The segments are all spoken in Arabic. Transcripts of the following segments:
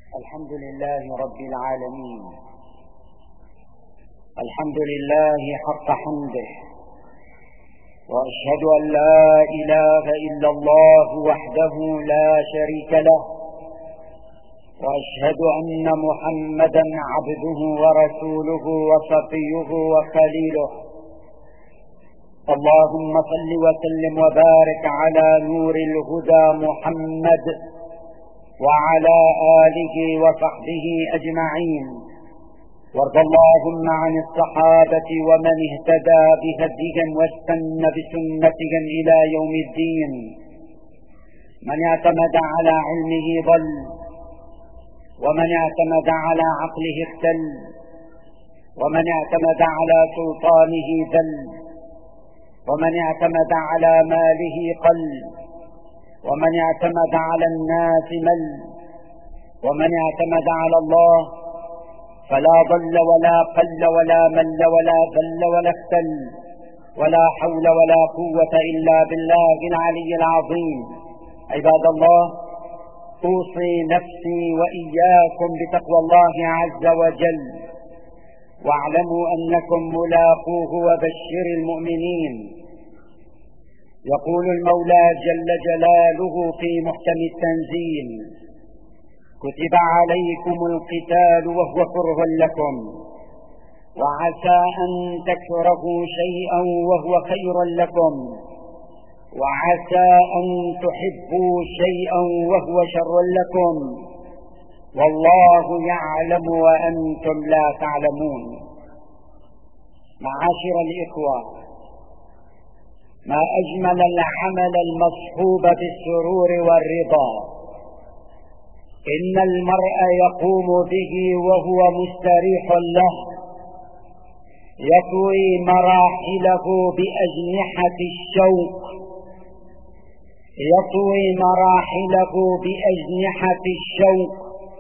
الحمد لله رب العالمين، الحمد لله حق حمده، وأشهد أن لا إله إلا الله وحده لا شريك له، وأشهد أن محمدا عبده ورسوله وصفيه وخليله. اللهم صل وسلم وبارك على نور الهدى محمد وعلى آله وصحبه أجمعين، وارض اللهم عن الصحابة ومن اهتدى بهديهم واستنى بسنتهم إلى يوم الدين. من اعتمد على علمه ضل، ومن اعتمد على عقله اختل، ومن اعتمد على سلطانه ذل، ومن اعتمد على ماله قل، ومن اعتمد على الناس مل، ومن اعتمد على الله فلا ضل ولا قل ولا مل ولا ذل ولا اختل، ولا حول ولا قوة إلا بالله العلي العظيم. عباد الله، أوصي نفسي وإياكم بتقوى الله عز وجل، واعلموا أنكم ملاقوه وبشر المؤمنين. يقول المولى جل جلاله في محكم التنزيل: كتب عليكم القتال وهو كره لكم، وعسى أن تكرهوا شيئا وهو خير لكم، وعسى أن تحبوا شيئا وهو شر لكم، والله يعلم وأنتم لا تعلمون. معاشر الإخوة، ما أجمل العمل المصحوب بالسرور والرضا. إن المرء يقوم به وهو مستريح له، يطوي مراحله بأجنحة الشوق، يطوي مراحله بأجنحة الشوق،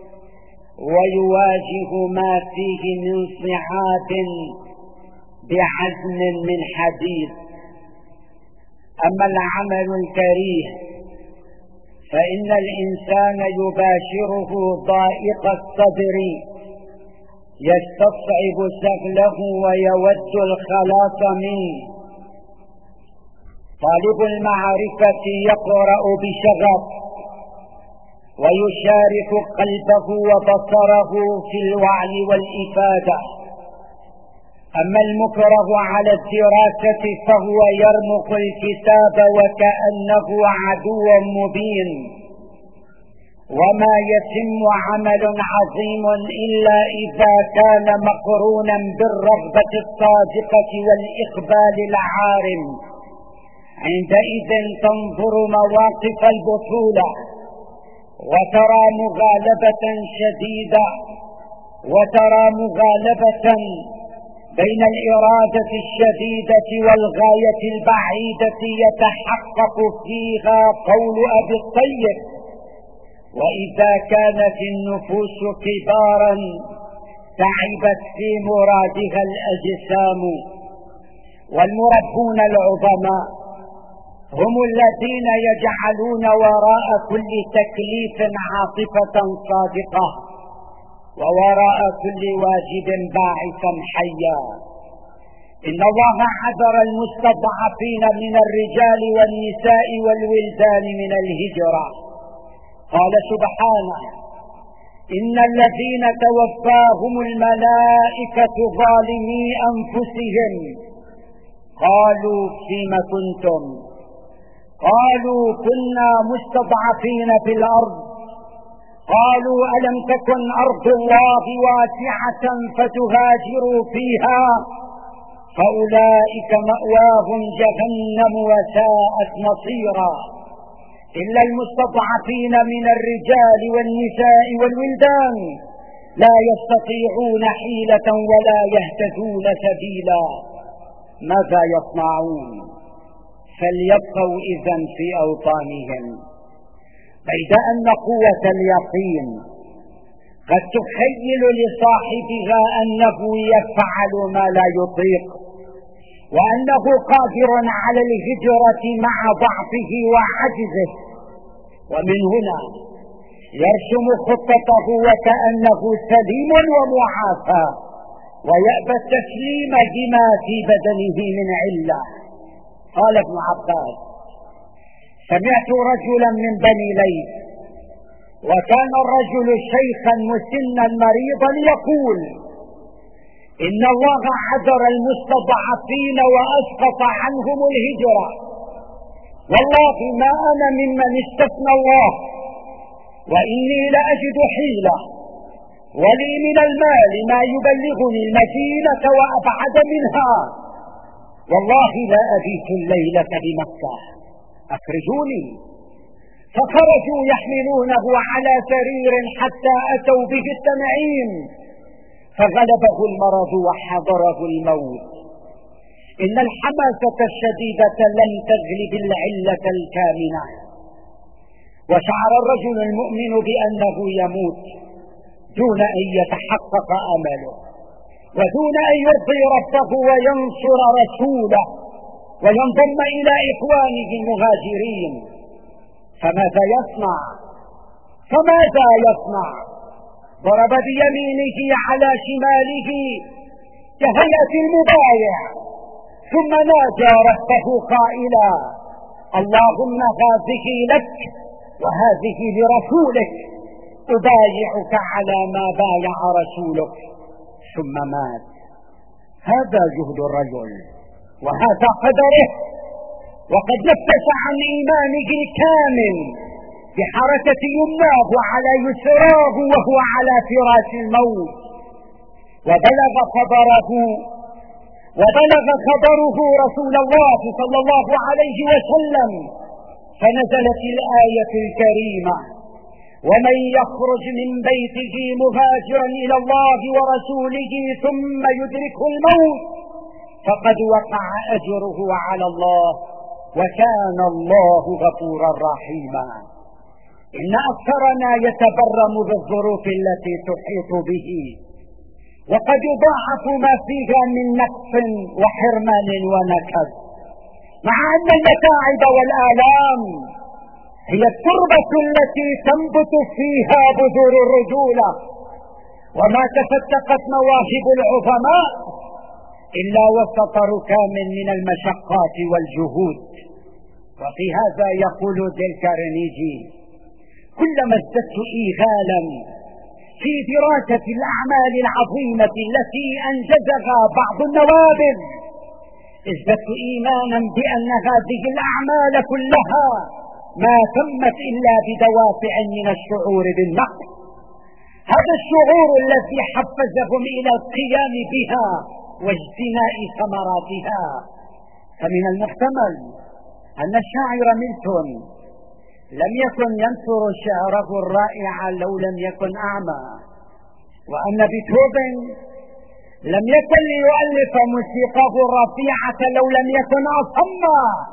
ويواجه ما فيه من صعاب بعزم من حديد. أما العمل الكريه فإن الإنسان يباشره ضائق الصدر، يستصعب سهله ويود الخلاص منه. طالب المعرفة يقرأ بشغف ويشارك قلبه وبصره في الوعي والإفادة. أما المكره على الدراسة فهو يرمق الكتاب وكأنه عدو مبين. وما يتم عمل عظيم إلا إذا كان مقرونا بالرغبة الصادقة والإقبال العارم. عندئذ تنظر مواقف البطولة وترى مغالبة شديدة، وترى مغالبة بين الإرادة الشديدة والغاية البعيدة يتحقق فيها قول أبي الطيب: وإذا كانت النفوس كبارا تعبت في مرادها الأجسام. والمربون العظماء هم الذين يجعلون وراء كل تكليف عاطفة صادقة، ووراء كل واجب باعثا حيا. إن الله عذر المستضعفين من الرجال والنساء والولدان من الهجرة. قال سبحانه: إن الذين توفاهم الملائكة ظالمي أنفسهم قالوا فيم كنتم؟ قالوا كنا مستضعفين في الأرض. قالوا ألم تكن أرض الله واسعة فتهاجروا فيها؟ فأولئك مأواهم جهنم وساءت مصيرا. إلا المستضعفين من الرجال والنساء والولدان لا يستطيعون حيلة ولا يهتدون سبيلا. ماذا يصنعون؟ فليبقوا إذن في أوطانهم. بيد أن قوة اليقين قد تخيل لصاحبها أنه يفعل ما لا يطيق، وأنه قادر على الهجرة مع ضعفه وعجزه. ومن هنا يرسم خطته وكأنه سليم ومعافى، ويأبى التسليم بما في بدنه من علة. قال ابن عباس: سمعت رجلا من بني ليث، وكان الرجل شيخا مسنا مريضا، يقول: إن الله عذر المستضعفين وأسقط عنهم الهجرة، والله ما أنا ممن استثنى الله، وإني لأجد حيلة، ولي من المال ما يبلغني المدينة وأبعد منها، والله لا أبيت الليلة بمكة، أخرجوني. فخرجوا يحملونه على سرير حتى أتوا به التنعيم، فغلبه المرض وحضره الموت. إن الحماسة الشديدة لم تغلب العلة الكامنة. وشعر الرجل المؤمن بأنه يموت دون أن يتحقق أمله، ودون أن يرضي ربه وينصر رسوله وينضم إلى إخوانه المهاجرين. فماذا يصنع؟ ضرب بيمينه على شماله كهيئة المبايع، ثم نادى ربه قائلا: اللهم هذه لك وهذه لرسولك، أبايعك على ما بايع رسولك. ثم مات. هذا جهد الرجل وهذا قدره، وقد نفس عن إيمانه الكامل بحركة يمناه على يسراه وهو على فراش الموت، وبلغ خبره رسول الله صلى الله عليه وسلم، فنزلت الآية الكريمة: ومن يخرج من بيته مهاجرا إلى الله ورسوله ثم يدركه الموت فقد وقع أجره على الله، وكان الله غفورا رحيما. إن أكثرنا يتبرم بالظروف التي تحيط به، وقد يضاعف ما فيها من نقص وحرمان ونكد، مع أن المتاعب والآلام هي التربة التي تنبت فيها بذور الرجولة، وما تفتقت مواهب العظماء إلا وسط ركام من المشقات والجهود. وفي هذا يقول ديل كارنيجي: كلما ازددت إيغالا في دراسة الأعمال العظيمة التي أنجزها بعض النوابغ، ازددت إيمانا بأن هذه الأعمال كلها ما تمت إلا بدوافع من الشعور بالنقص، هذا الشعور الذي حفزهم إلى القيام بها واجتناء ثمراتها. فمن المحتمل أن الشاعر ميلتون لم يكن ينثر شعره الرائع لو لم يكن أعمى، وأن بيتهوفن لم يكن ليؤلف موسيقاه الرفيعة لو لم يكن أصم.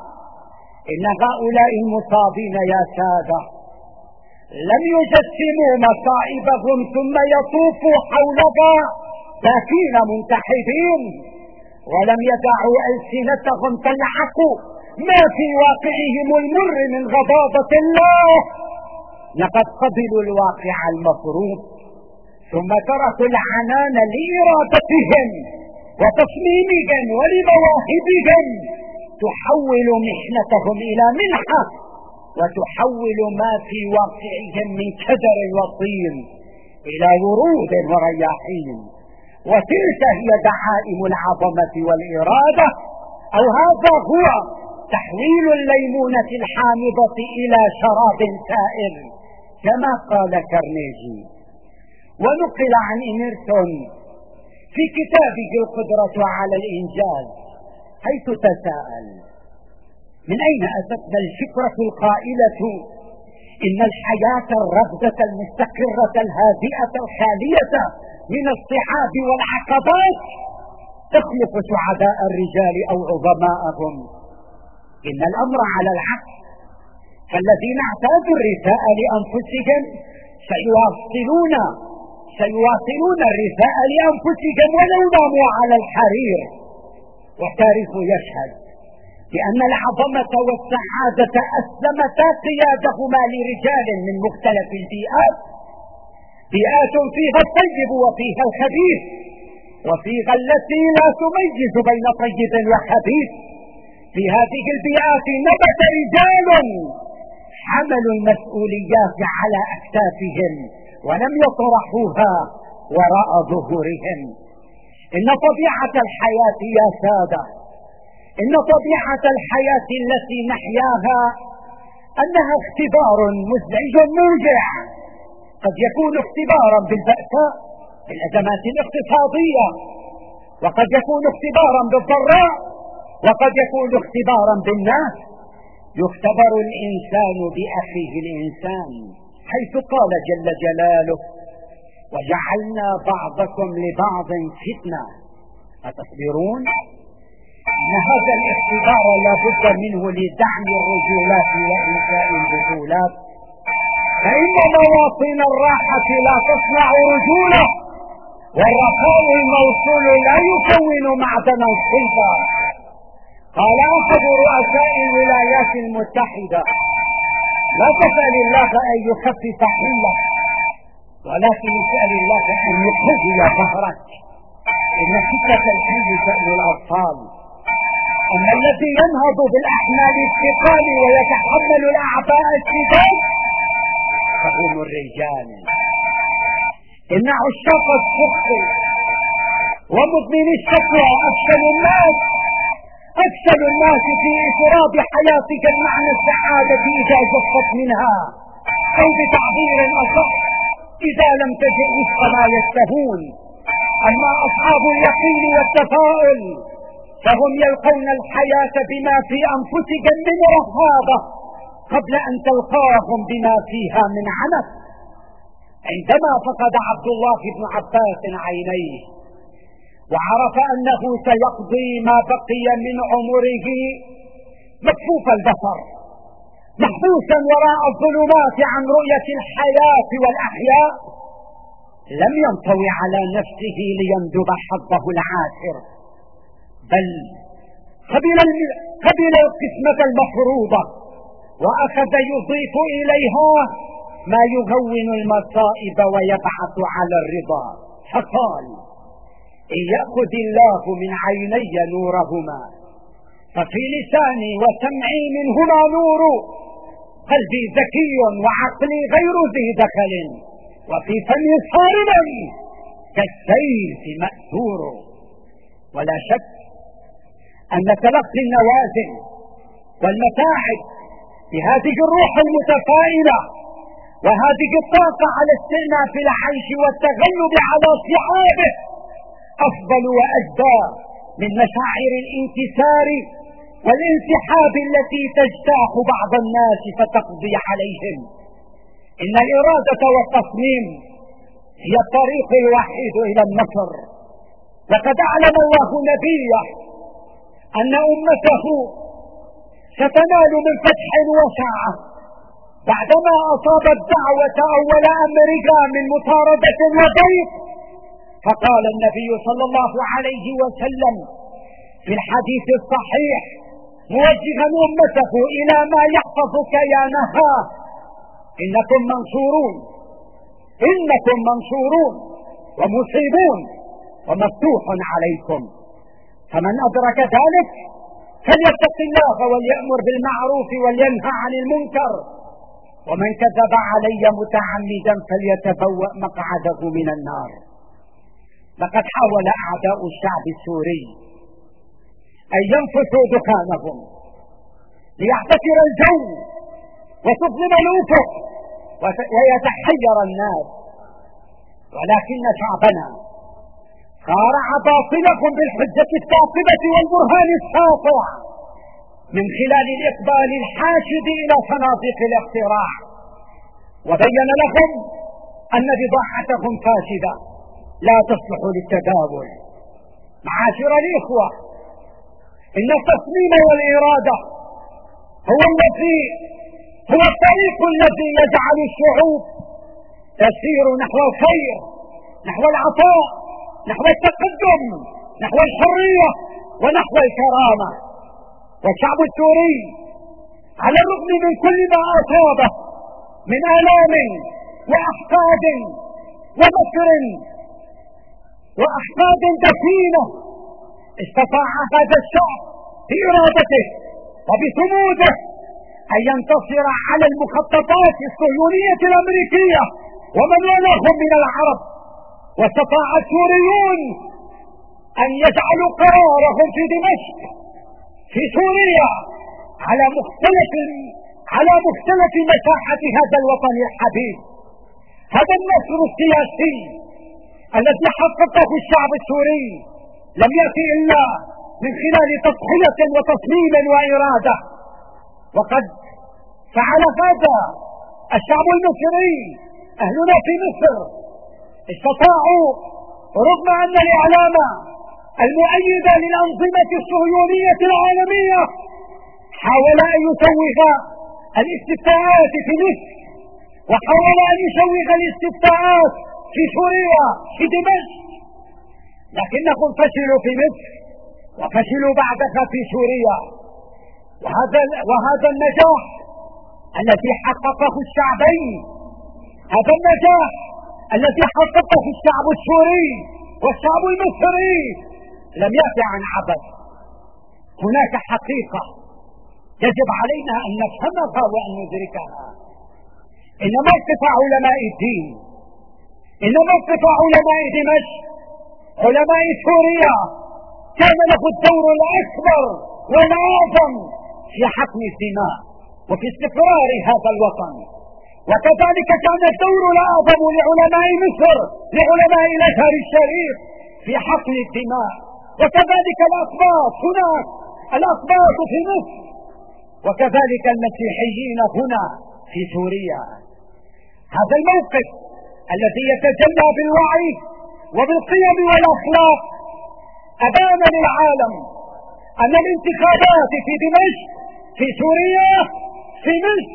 إن هؤلاء المصابين يا سادة لم يجسموا مصائبهم ثم يطوفوا حولها باكين منتحبين، ولم يدعوا ألسنتهم تلحق ما في واقعهم المر من غضاضة الله، لقد قبلوا الواقع المفروض ثم تركوا العنان لإرادتهم وتصميمهم ولمواهبهم، تحول محنتهم إلى منحة، وتحول ما في واقعهم من كدر وطين إلى ورود ورياحين. وتلك هي دعائم العظمة والإرادة، أو هذا هو تحويل الليمونة الحامضة إلى شراب سائر كما قال كارنيجي. ونقل عن إميرتون في كتابه القدرة على الإنجاز حيث تساءل: من أين أتتنا الفكرة القائلة إن الحياة الرغدة المستقرة الهادئة الخالية من الصعاب والعقبات تخلق سعداء الرجال أو عظماءهم؟ إن الأمر على العكس، فالذين اعتادوا الرثاء لأنفسهم سيواصلون الرثاء لأنفسهم ولو ناموا على الحرير. والتاريخ يشهد لأن العظمة والسعادة أسلمتا قيادهما لرجال من مختلف البيئات، بيئات فيها الطيب وفيها الخبيث، وفيها التي لا تميز بين طيب وخبيث. في هذه البيئات نبت رجال حملوا المسؤوليات على أكتافهم ولم يطرحوها وراء ظهورهم. إن طبيعة الحياة يا سادة، إن طبيعة الحياة التي نحياها أنها اختبار مزعج موجع، قد يكون اختبارا بالبأساء بالأزمات الاقتصادية، وقد يكون اختبارا بالضراء، وقد يكون اختبارا بالناس. يختبر الإنسان بأخيه الإنسان، حيث قال جل جلاله: وجعلنا بعضكم لبعض فتنة أتصبرون. إن هذا الاختبار لا بد منه لدعم الرجولات وإنشاء البطولات، فإن مواطن الراحة لا تصنع رجولة، والرخاء الموصول لا يكون معدنا صلبا. قال أحد رؤساء الولايات المتحدة: لا تسأل الله أن يخفف حملك، ولكن اسأل الله أن يقوي ظهرك، إن شدة الحمل شأن الأطفال، أما الذي ينهض بالأحمال الثقال ويتحمل الأعباء الشداد فهم الرجال. إن عشاق الصدق ومدمن الشكوى أفشل الناس في إفراد حياتك المعنى السعادة إذا جفت منها، أو بتعبير أصح إذا لم تجد وفق ما يشتهون. أما أصحاب اليقين والتفاؤل فهم يلقون الحياة بما في أنفسهم من رهابة قبل أن تلقاهم بما فيها من عنف. عندما فقد عبد الله بن عباس عينيه وعرف أنه سيقضي ما بقي من عمره مكفوف البصر، محبوسا وراء الظلمات عن رؤية الحياة والأحياء، لم ينطوي على نفسه ليندب حظه العاشر، بل قبل القسمة المفروضة وأخذ يضيف إليها ما يهون المصائب ويبعث على الرضا، فقال: إن يأخذ الله من عيني نورهما ففي لساني وسمعي منهما نور، قلبي ذكي وعقلي غير ذي دخل، وفي فمي صارما كالسيف مأثور. ولا شك أن تلقي النوازل والمتاعب بهذه الروح المتفائلة وهذه الطاقة على استئناف العيش والتغلب على صعابه أفضل وأجدى من مشاعر الانكسار والانسحاب التي تجتاح بعض الناس فتقضي عليهم. إن الإرادة والتصميم هي الطريق الوحيد إلى النصر، وقد أعلم الله نبيه أن أمته ستنال من فتح وسعة بعدما أصابت دعوة أول أمرها من مطاردة وضيق. فقال النبي صلى الله عليه وسلم في الحديث الصحيح موجها أمته إلى ما يحفظ كيانها: إنكم منصورون ومصيبون ومفتوح عليكم، فمن أدرك ذلك فليتق الله وليأمر بالمعروف ولينهى عن المنكر، ومن كذب علي متعمدا فليتبوأ مقعده من النار. لقد حاول أعداء الشعب السوري أن ينفثوا دخانهم ليعتكر الجو وتظلم الأفق ويتحير الناس، ولكن شعبنا صارع باطلهم بالحجة الثاقبة والبرهان الساطع من خلال الإقبال الحاشد إلى صناديق الاقتراع، وبين لهم أن بضاعتهم فاسدة لا تصلح للتداول. معاشر الإخوة، إن التصميم والإرادة هو الطريق الذي يجعل الشعوب تسير نحو الخير، نحو العطاء، نحو التقدم، نحو الحرية ونحو الكرامة. والشعب السوري على الرغم من كل ما أصابه من آلام وأحقاد ومكر وأحقاد دفينة، استطاع هذا الشعب بإرادته وبصموده أن ينتصر على المخططات الصهيونية الأمريكية ومن ولهم من العرب. واستطاع السوريون أن يجعلوا قرارهم في دمشق في سوريا على مختلف مساحة هذا الوطن الحبيب. هذا النصر السياسي الذي حققه الشعب السوري لم يأتي إلا من خلال تضحية وتصميم وإرادة، وقد فعل هذا الشعب المصري. أهلنا في مصر استطاعوا رغم أن الإعلام المؤيد للأنظمة الصهيونية العالمية حاول أن يسوغ الاستفتاءات في مصر، وحاول أن يسوغ الاستفتاءات في سوريا في دمشق، لكنهم فشلوا في مصر وفشلوا بعدها في سوريا. وهذا النجاح الذي حققه الشعبين، هذا النجاح الذي حققه الشعب السوري والشعب المصري لم يأتي عن عبث. هناك حقيقة يجب علينا أن نفهمها وأن ندركها. إن موقف علماء الدين، إن موقف علماء دمشق، علماء سوريا، كان له الدور الأكبر والأعظم في حقن الدماء وفي استقرار هذا الوطن. وكذلك كان الدور الأعظم لعلماء مصر، لعلماء الأزهر الشريف في حقن الدماء. وكذلك الأقباط هناك، الأقباط في مصر، وكذلك المسيحيين هنا في سوريا. هذا الموقف الذي يتجلى بالوعي وبالقيم والأخلاق أبان للعالم أن الانتخابات في دمشق، في سوريا، في مصر،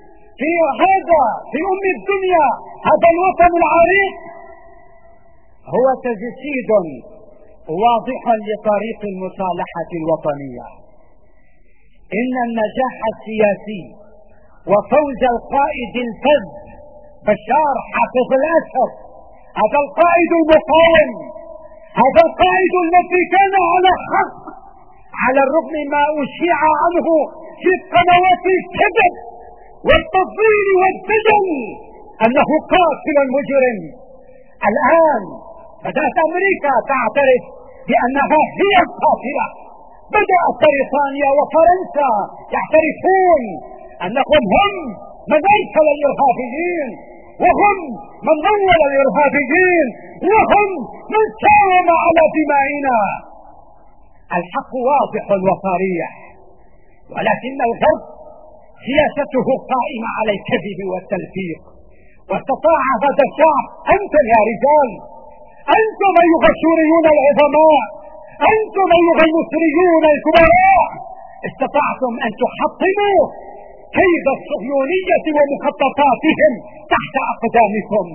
في أم الدنيا، هذا الوطن العريق، هو تجسيد واضح لطريق المصالحة الوطنية. إن النجاح السياسي وفوز القائد الفذ بشار حافظ الأسد، هذا القائد المقاوم، هذا القائد الذي كان على حق على الرغم ما أشيع عنه في قنوات الكذب والتضليل والدجل أنه قاتل مجرم. الآن بدأت أمريكا تعترف بأنها هي القاتلة. بدأت بريطانيا وفرنسا يعترفون أنهم هم من أرسل الإرهابيين، وهم من ضول الإرهابيين، وهم من ساهم على دمائنا. الحق واضح وصريح، ولكن الغرب سياسته قائمة على الكذب والتلفيق. واستطاع هذا الشعب، أنتم يا رجال، أنتم أيها السوريون العظماء، أنتم أيها المصريون الكبراء، استطعتم أن تحطموا كيد الصهيونية ومخططاتهم تحت أقدامكم.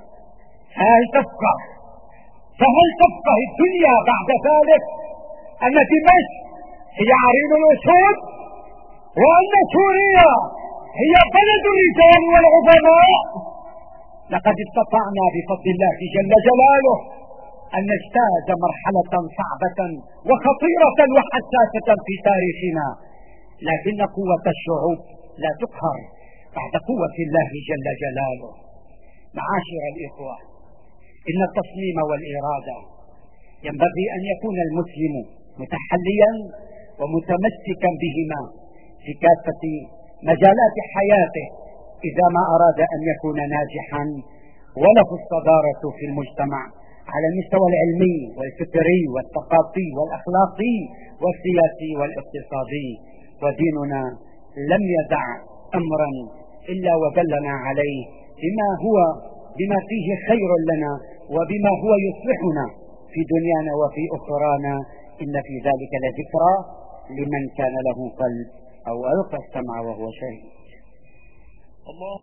فهل تفقه الدنيا بعد ذلك أن دمشق هي عرين الأسود، وأن سوريا هي بلد الرجال والعظماء؟ لقد استطعنا بفضل الله جل جلاله أن نجتاز مرحلة صعبة وخطيرة وحساسة في تاريخنا، لكن قوة الشعوب لا تقهر بعد قوة الله جل جلاله. معاشر الإخوة، إن التصميم والإرادة ينبغي أن يكون المسلم متحليا ومتمسكا بهما في كافة مجالات حياته إذا ما أراد أن يكون ناجحا وله الصدارة في المجتمع على المستوى العلمي والفكري والثقافي والأخلاقي والسياسي والاقتصادي. وديننا لم يدع أمرا إلا ودلنا عليه بما فيه خير لنا وبما هو يصلحنا في دنيانا وفي أخرانا. إن في ذلك لذكرى لمن كان له قلب أو ألقى السمع وهو شهيد. الله